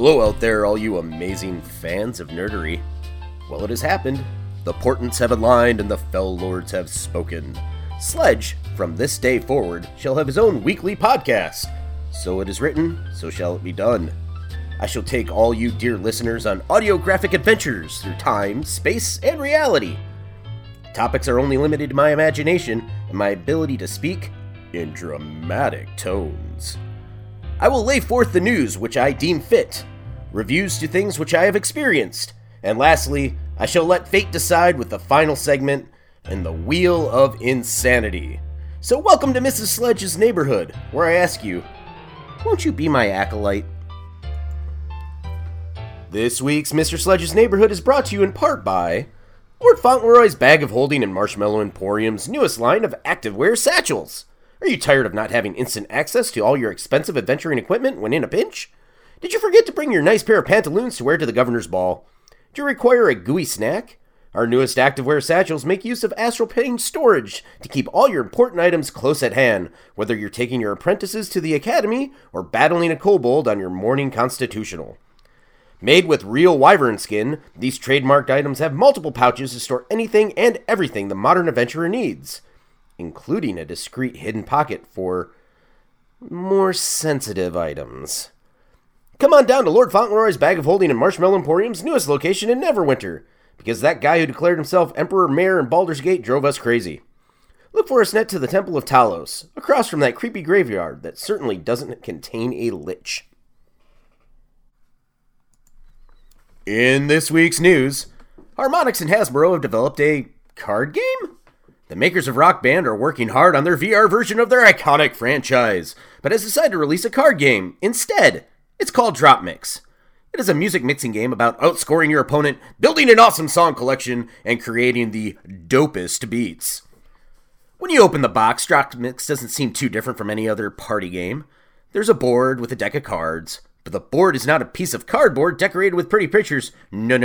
Hello out there, all you amazing fans of nerdery. Well, it has happened. The portents have aligned and the fell lords have spoken. Sledge, from this day forward, shall have his own weekly podcast. So it is written, so shall it be done. I shall take all you dear listeners on audiographic adventures through time, space, and reality. Topics are only limited to my imagination and my ability to speak in dramatic tones. I will lay forth the news which I deem fit, reviews to things which I have experienced, and lastly, I shall let fate decide with the final segment and the Wheel of Insanity. So welcome to Mrs. Sledge's Neighborhood, where I ask you, won't you be my acolyte? This week's Mr. Sledge's Neighborhood is brought to you in part by Lord Fauntleroy's Bag of Holding and Marshmallow Emporium's newest line of activewear satchels. Are you tired of not having instant access to all your expensive adventuring equipment when in a pinch? Did you forget to bring your nice pair of pantaloons to wear to the governor's ball? Do you require a gooey snack? Our newest activewear satchels make use of astral plane storage to keep all your important items close at hand, whether you're taking your apprentices to the academy or battling a kobold on your morning constitutional. Made with real wyvern skin, these trademarked items have multiple pouches to store anything and everything the modern adventurer needs, including a discreet hidden pocket for more sensitive items. Come on down to Lord Fauntleroy's Bag of Holding and Marshmallow Emporium's newest location in Neverwinter, because that guy who declared himself Emperor Mayor in Baldur's Gate drove us crazy. Look for us net to the Temple of Talos, across from that creepy graveyard that certainly doesn't contain a lich. In this week's news, Harmonix and Hasbro have developed a card game? The makers of Rock Band are working hard on their VR version of their iconic franchise, but has decided to release a card game instead. It's called Drop Mix. It is a music mixing game about outscoring your opponent, building an awesome song collection, and creating the dopest beats. When you open the box, Drop Mix doesn't seem too different from any other party game. There's a board with a deck of cards, but the board is not a piece of cardboard decorated with pretty pictures.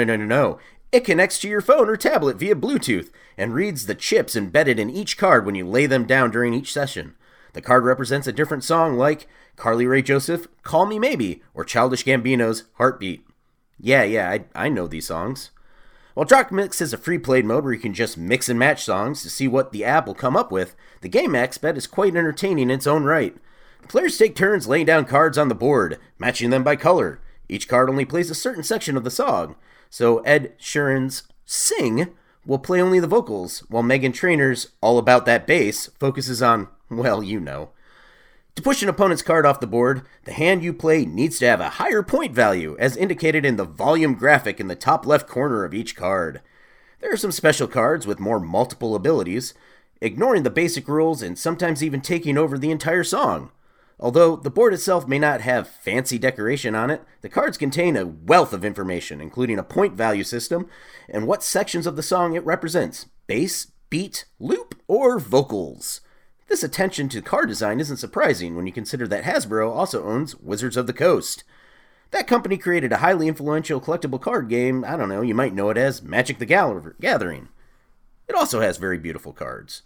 No. It connects to your phone or tablet via Bluetooth and reads the chips embedded in each card when you lay them down during each session. The card represents a different song like Carly Rae Joseph, Call Me Maybe, or Childish Gambino's Heartbeat. Yeah, I know these songs. While Drop Mix is a free played mode where you can just mix and match songs to see what the app will come up with, the game aspect is quite entertaining in its own right. The players take turns laying down cards on the board, matching them by color. Each card only plays a certain section of the song, so Ed Sheeran's Sing will play only the vocals, while Meghan Trainor's All About That Bass focuses on, well, you know. To push an opponent's card off the board, the hand you play needs to have a higher point value, as indicated in the volume graphic in the top left corner of each card. There are some special cards with more multiple abilities, ignoring the basic rules and sometimes even taking over the entire song. Although the board itself may not have fancy decoration on it, the cards contain a wealth of information, including a point value system and what sections of the song it represents: bass, beat, loop, or vocals. This attention to card design isn't surprising when you consider that Hasbro also owns Wizards of the Coast. That company created a highly influential collectible card game, you might know it as Magic the Gathering. It also has very beautiful cards.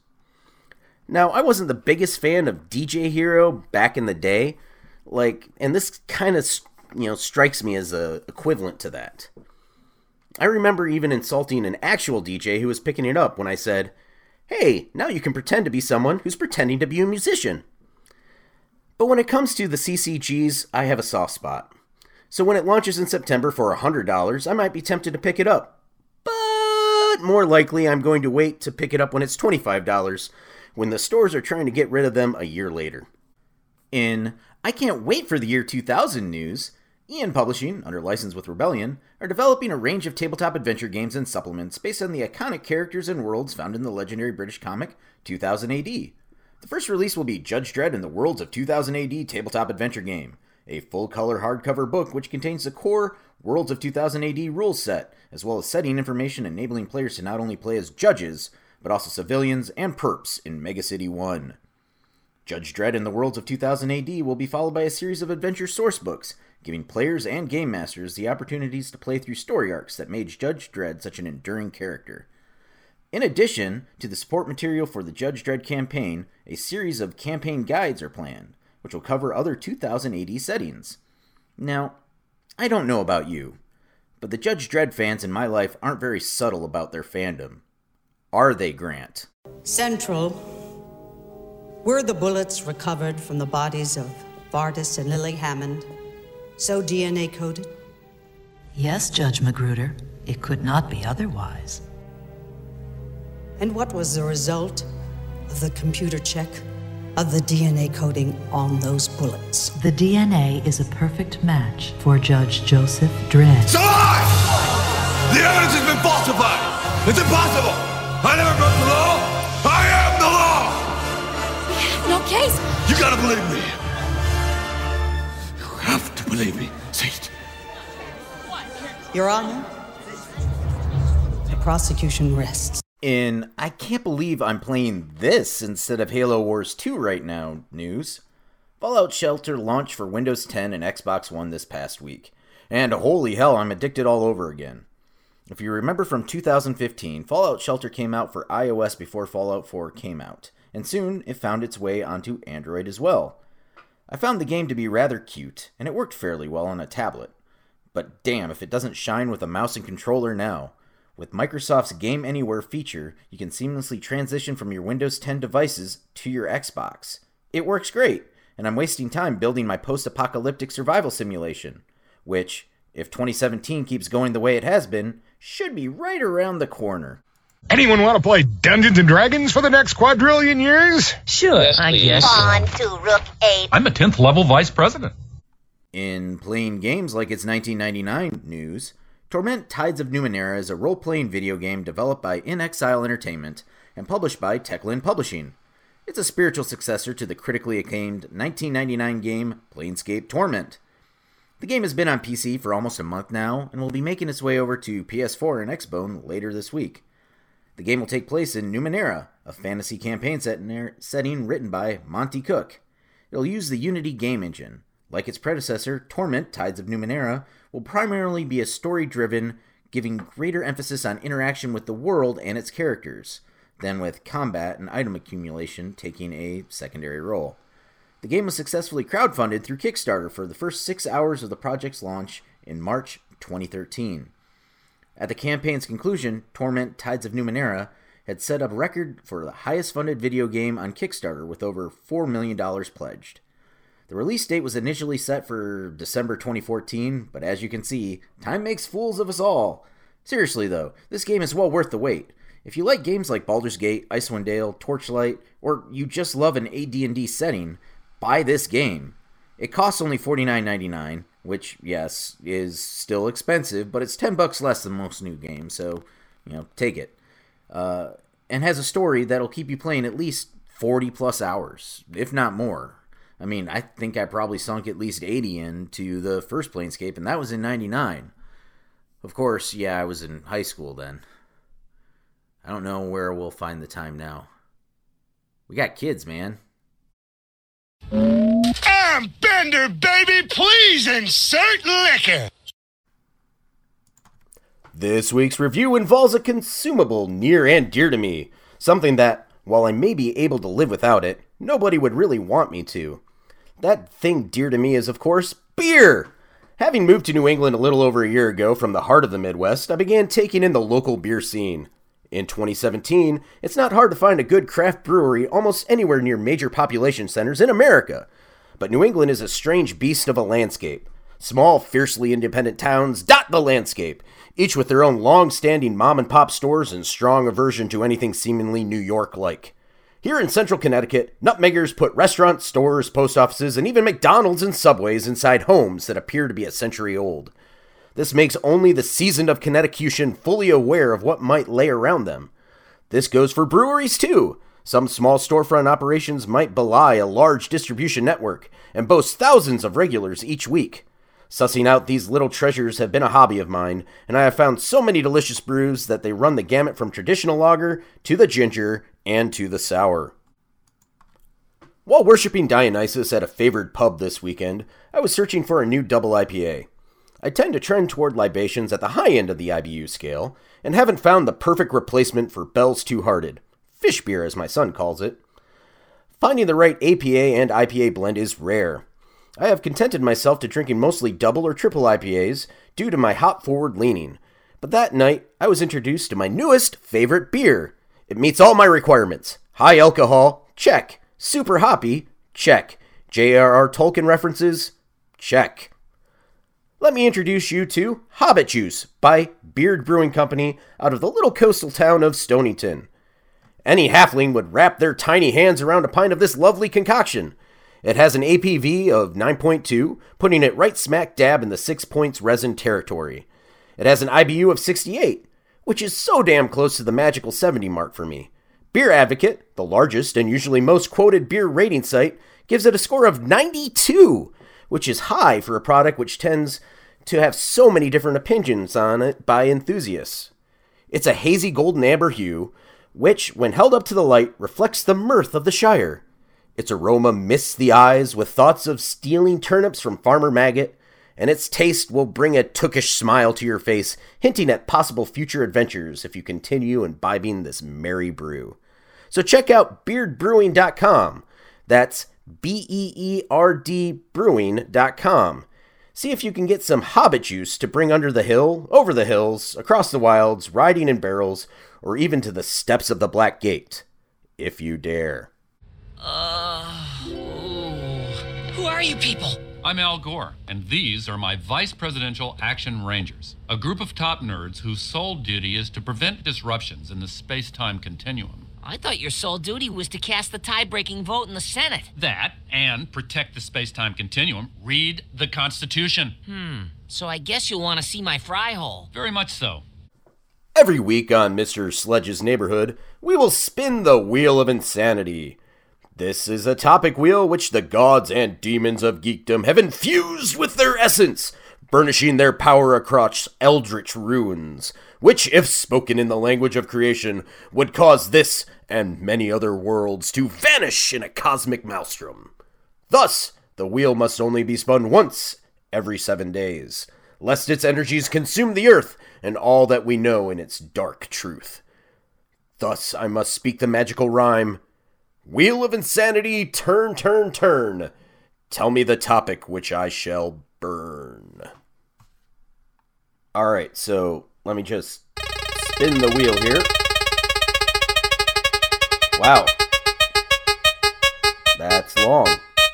Now, I wasn't the biggest fan of DJ Hero back in the day, and this kind of, strikes me as a equivalent to that. I remember even insulting an actual DJ who was picking it up when I said, "Hey, now you can pretend to be someone who's pretending to be a musician." But when it comes to the CCGs, I have a soft spot. So when it launches in September for $100, I might be tempted to pick it up. But more likely, I'm going to wait to pick it up when it's $25, when the stores are trying to get rid of them a year later. In I Can't Wait for the Year 2000 news, Ian Publishing, under license with Rebellion, are developing a range of tabletop adventure games and supplements based on the iconic characters and worlds found in the legendary British comic 2000 AD. The first release will be Judge Dredd and the Worlds of 2000 AD tabletop adventure game, a full-color hardcover book which contains the core Worlds of 2000 AD rules set, as well as setting information enabling players to not only play as judges, but also civilians and perps in Mega City 1. Judge Dredd and the Worlds of 2000 AD will be followed by a series of adventure source books, giving players and game masters the opportunities to play through story arcs that made Judge Dredd such an enduring character. In addition to the support material for the Judge Dredd campaign, a series of campaign guides are planned, which will cover other 2000 AD settings. Now, I don't know about you, but the Judge Dredd fans in my life aren't very subtle about their fandom. Are they, Grant? Central, were the bullets recovered from the bodies of Vardis and Lily Hammond so DNA coded? Yes, Judge Magruder. It could not be otherwise. And what was the result of the computer check of the DNA coding on those bullets? The DNA is a perfect match for Judge Joseph Dredd. So the evidence has been falsified. It's impossible. I never broke the law. I am the law. We have no case. You gotta believe me. You have to believe me. Say it. Your Honor, the prosecution rests. I can't believe I'm playing this instead of Halo Wars 2 right now news. Fallout Shelter launched for Windows 10 and Xbox One this past week. And holy hell, I'm addicted all over again. If you remember from 2015, Fallout Shelter came out for iOS before Fallout 4 came out. And soon, it found its way onto Android as well. I found the game to be rather cute, and it worked fairly well on a tablet. But damn if it doesn't shine with a mouse and controller now. With Microsoft's Game Anywhere feature, you can seamlessly transition from your Windows 10 devices to your Xbox. It works great, and I'm wasting time building my post-apocalyptic survival simulation, which, if 2017 keeps going the way it has been, should be right around the corner. Anyone want to play Dungeons & Dragons for the next quadrillion years? Sure, yes, I guess. On to Rook 8. I'm a 10th level vice president. In playing games like it's 1999 news, Torment Tides of Numenera is a role-playing video game developed by In Exile Entertainment and published by Techland Publishing. It's a spiritual successor to the critically acclaimed 1999 game Planescape Torment. The game has been on PC for almost a month now and will be making its way over to PS4 and Xbone later this week. The game will take place in Numenera, a fantasy campaign setting written by Monty Cook. It'll use the Unity game engine. Like its predecessor, Torment Tides of Numenera will primarily be a story-driven, giving greater emphasis on interaction with the world and its characters, than with combat and item accumulation taking a secondary role. The game was successfully crowdfunded through Kickstarter for the first 6 hours of the project's launch in March 2013. At the campaign's conclusion, Torment Tides of Numenera had set up a record for the highest funded video game on Kickstarter with over $4 million pledged. The release date was initially set for December 2014, but as you can see, time makes fools of us all. Seriously though, this game is well worth the wait. If you like games like Baldur's Gate, Icewind Dale, Torchlight, or you just love an AD&D setting, buy this game. It costs only $49.99, which, yes, is still expensive, but it's $10 less than most new games, so, take it. And has a story that'll keep you playing at least 40 plus hours, if not more. I mean, I think I probably sunk at least 80 into the first Planescape, and that was in 99. Of course, yeah, I was in high school then. I don't know where we'll find the time now. We got kids, man. I'm Bender, baby! Please insert liquor! This week's review involves a consumable near and dear to me. Something that, while I may be able to live without it, nobody would really want me to. That thing dear to me is, of course, beer! Having moved to New England a little over a year ago from the heart of the Midwest, I began taking in the local beer scene. In 2017, it's not hard to find a good craft brewery almost anywhere near major population centers in America. But New England is a strange beast of a landscape. Small, fiercely independent towns dot the landscape, each with their own long-standing mom-and-pop stores and strong aversion to anything seemingly New York-like. Here in central Connecticut, nutmeggers put restaurants, stores, post offices, and even McDonald's and Subways inside homes that appear to be a century old. This makes only the seasoned of Connecticutian fully aware of what might lay around them. This goes for breweries too. Some small storefront operations might belie a large distribution network and boast thousands of regulars each week. Sussing out these little treasures have been a hobby of mine, and I have found so many delicious brews that they run the gamut from traditional lager to the ginger and to the sour. While worshiping Dionysus at a favored pub this weekend, I was searching for a new double IPA. I tend to trend toward libations at the high end of the IBU scale, and haven't found the perfect replacement for Bell's Two-Hearted. Fish beer, as my son calls it. Finding the right APA and IPA blend is rare. I have contented myself to drinking mostly double or triple IPAs due to my hop-forward leaning. But that night, I was introduced to my newest favorite beer. It meets all my requirements. High alcohol, check. Super hoppy, check. J.R.R. Tolkien references, check. Let me introduce you to Hobbit Juice by Beard Brewing Company out of the little coastal town of Stonington. Any halfling would wrap their tiny hands around a pint of this lovely concoction. It has an ABV of 9.2, putting it right smack dab in the 6 points resin territory. It has an IBU of 68, which is so damn close to the magical 70 mark for me. Beer Advocate, the largest and usually most quoted beer rating site, gives it a score of 92, which is high for a product which tends to have so many different opinions on it by enthusiasts. It's a hazy golden amber hue, which, when held up to the light, reflects the mirth of the Shire. Its aroma mists the eyes with thoughts of stealing turnips from Farmer Maggot, and its taste will bring a tookish smile to your face, hinting at possible future adventures if you continue imbibing this merry brew. So check out beardbrewing.com. That's BEERD brewing.com. See if you can get some Hobbit juice to bring under the hill, over the hills, across the wilds, riding in barrels, or even to the steps of the Black Gate, if you dare. Who are you people? I'm Al Gore, and these are my Vice Presidential Action Rangers, a group of top nerds whose sole duty is to prevent disruptions in the space-time continuum. I thought your sole duty was to cast the tie-breaking vote in the Senate. That, and protect the space-time continuum, read the Constitution. So I guess you'll want to see my fry hole. Very much so. Every week on Mr. Sledge's Neighborhood, we will spin the Wheel of Insanity. This is a topic wheel which the gods and demons of geekdom have infused with their essence, burnishing their power across eldritch runes, which, if spoken in the language of creation, would cause this and many other worlds to vanish in a cosmic maelstrom. Thus, the wheel must only be spun once every 7 days, lest its energies consume the earth and all that we know in its dark truth. Thus, I must speak the magical rhyme, Wheel of Insanity, turn, turn, turn. Tell me the topic which I shall burn. Alright, so let me just spin the wheel here. Wow. That's long.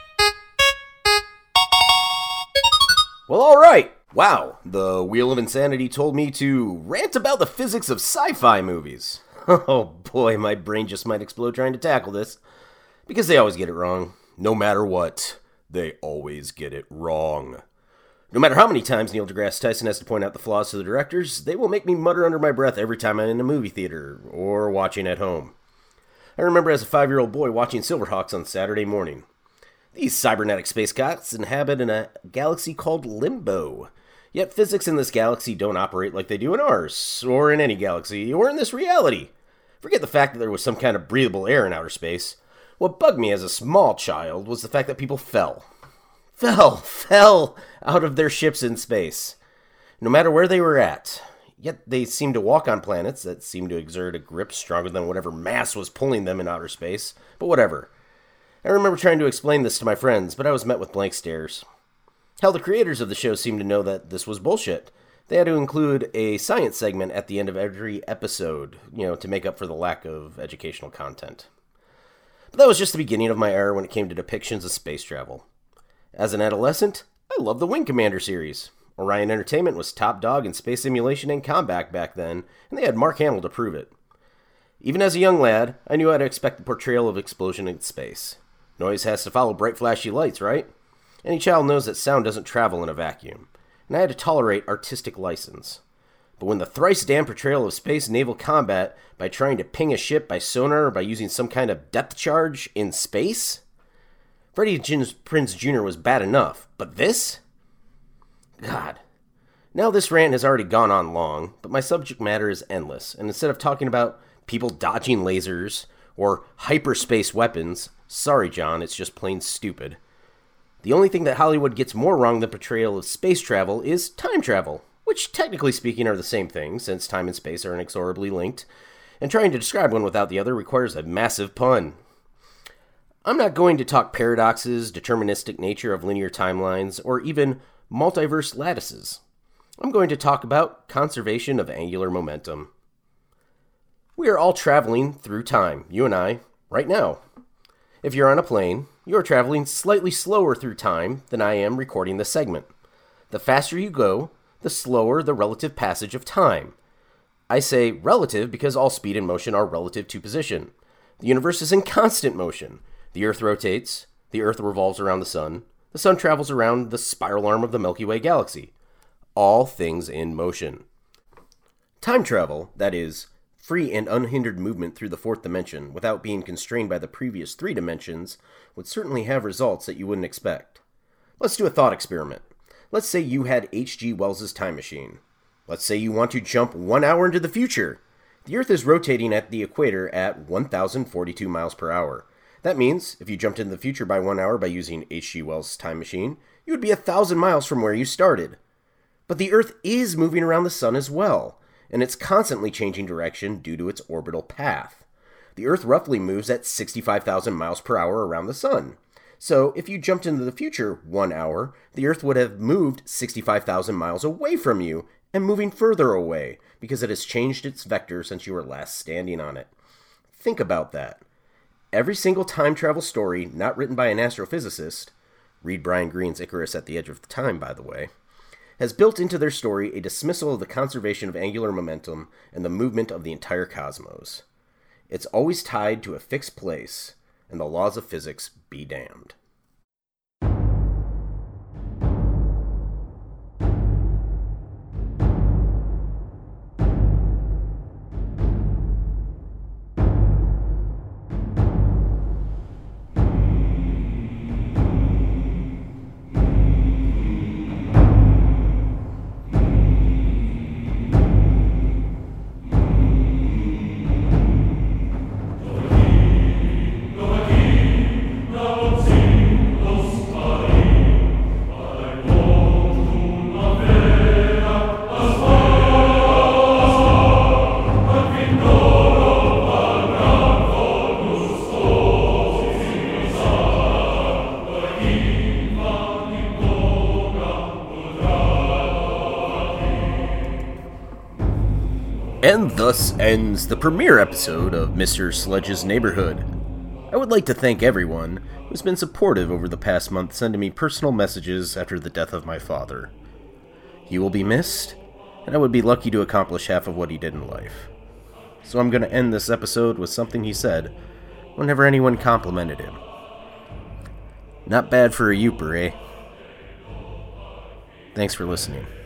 Well, alright. Wow, the Wheel of Insanity told me to rant about the physics of sci-fi movies. Oh boy, my brain just might explode trying to tackle this. Because they always get it wrong. No matter what, they always get it wrong. No matter how many times Neil deGrasse Tyson has to point out the flaws to the directors, they will make me mutter under my breath every time I'm in a movie theater or watching at home. I remember as a 5-year-old boy watching Silverhawks on Saturday morning. These cybernetic space cocks inhabit in a galaxy called Limbo. Yet physics in this galaxy don't operate like they do in ours, or in any galaxy, or in this reality. Forget the fact that there was some kind of breathable air in outer space. What bugged me as a small child was the fact that people fell out of their ships in space, no matter where they were at. Yet they seemed to walk on planets that seemed to exert a grip stronger than whatever mass was pulling them in outer space. But whatever. I remember trying to explain this to my friends, but I was met with blank stares. Hell, the creators of the show seemed to know that this was bullshit. They had to include a science segment at the end of every episode, to make up for the lack of educational content. But that was just the beginning of my era when it came to depictions of space travel. As an adolescent, I loved the Wing Commander series. Orion Entertainment was top dog in space simulation and combat back then, and they had Mark Hamill to prove it. Even as a young lad, I knew how to expect the portrayal of explosion in space. Noise has to follow bright flashy lights, right? Any child knows that sound doesn't travel in a vacuum, and I had to tolerate artistic license. But when the thrice damned portrayal of space naval combat by trying to ping a ship by sonar or by using some kind of depth charge in space? Freddie Prinze Jr. was bad enough, but this? God. Now this rant has already gone on long, but my subject matter is endless, and instead of talking about people dodging lasers or hyperspace weapons, sorry John, it's just plain stupid. The only thing that Hollywood gets more wrong than portrayal of space travel is time travel, which technically speaking are the same thing, since time and space are inexorably linked, and trying to describe one without the other requires a massive pun. I'm not going to talk paradoxes, deterministic nature of linear timelines, or even multiverse lattices. I'm going to talk about conservation of angular momentum. We are all traveling through time, you and I, right now. If you're on a plane, you are traveling slightly slower through time than I am recording this segment. The faster you go, the slower the relative passage of time. I say relative because all speed and motion are relative to position. The universe is in constant motion. The Earth rotates, the Earth revolves around the Sun travels around the spiral arm of the Milky Way galaxy. All things in motion. Time travel, that is, free and unhindered movement through the fourth dimension without being constrained by the previous three dimensions, would certainly have results that you wouldn't expect. Let's do a thought experiment. Let's say you had H.G. Wells' time machine. Let's say you want to jump 1 hour into the future. The Earth is rotating at the equator at 1,042 miles per hour. That means, if you jumped into the future by 1 hour by using H.G. Wells' time machine, you would be 1,000 miles from where you started. But the Earth is moving around the Sun as well, and it's constantly changing direction due to its orbital path. The Earth roughly moves at 65,000 miles per hour around the Sun. So, if you jumped into the future 1 hour, the Earth would have moved 65,000 miles away from you, and moving further away, because it has changed its vector since you were last standing on it. Think about that. Every single time travel story not written by an astrophysicist, read Brian Greene's Icarus at the Edge of Time, by the way, has built into their story a dismissal of the conservation of angular momentum and the movement of the entire cosmos. It's always tied to a fixed place, and the laws of physics be damned. And thus ends the premiere episode of Mr. Sledge's Neighborhood. I would like to thank everyone who's been supportive over the past month, sending me personal messages after the death of my father. He will be missed, and I would be lucky to accomplish half of what he did in life. So I'm going to end this episode with something he said whenever anyone complimented him. Not bad for a Youper, eh? Thanks for listening.